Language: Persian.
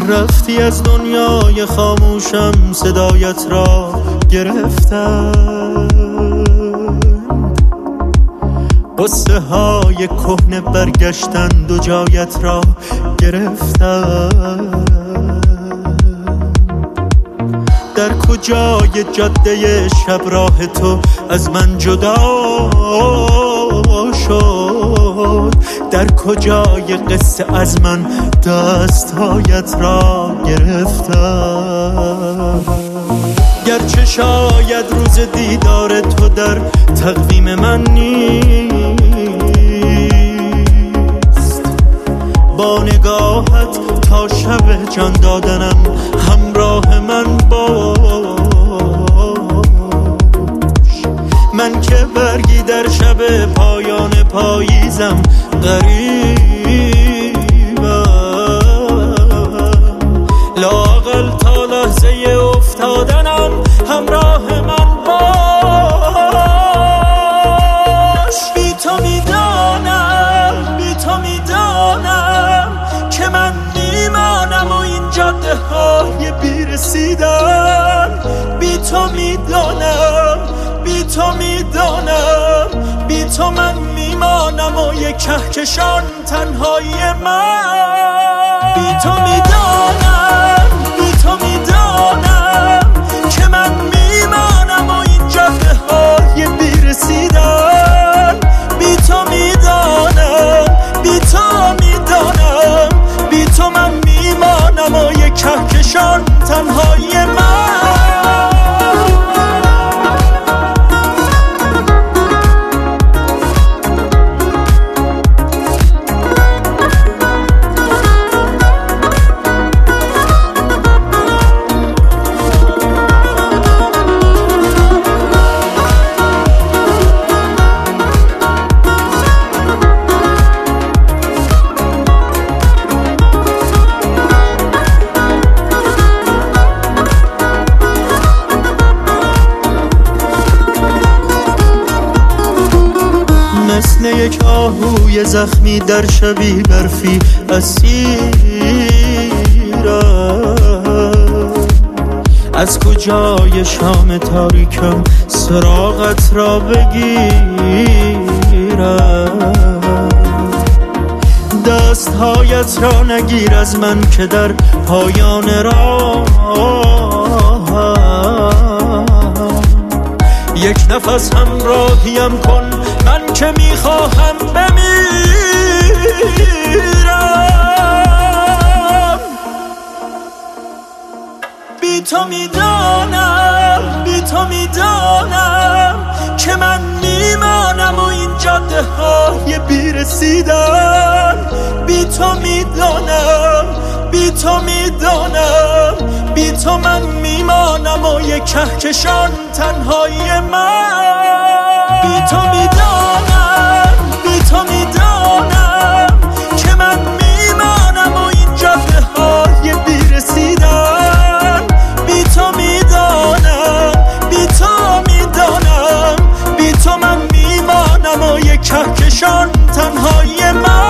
رفتی از دنیای خاموشم، صدایت را گرفتم. قصه های کهنه برگشتند و جایت را گرفتم. در کجای جاده شب راه تو از من جدا شد؟ در کجای قصه از من دستهایت را گرفتم؟ گرچه شاید روز دیدار تو در تقویم من نیست، با نگاهت تا شب جان دادنم همراه من باش. من که برگی در شب پایان پاییزم غریبم، لااقل تا لحظه افتادنم همراه من باش. بی تو میدانم که من میمانم و این جاده های بیرسیدن. بی تو میدانم بی تو من میمانم و یک کهکشان تنهایی من. بی تو میدانم که من میمانم و این جاده های بیرسیدن. بی تو میدانم بی تو من میمانم و یک کهکشان تنهایی من. مثل یک آهوی زخمی در شبی برفی اسیرم. از کجای شام تاریکم سراغت را بگیرم؟ دستهایت را نگیر از من که در پایان راه یک نفس همراهیم کن، من که میخواهم بمیرم. بی تو میدانم که من میمانم و این جاده های بیرسیدن. بی تو میدانم بی تو من میمانم و یک کهکشان تنهایی من. بی تو میدانم که من میمانم و این جاده های بیرسیدن. بی تو میدانم بی تو من میمانم و یک کهکشان تنهایی من.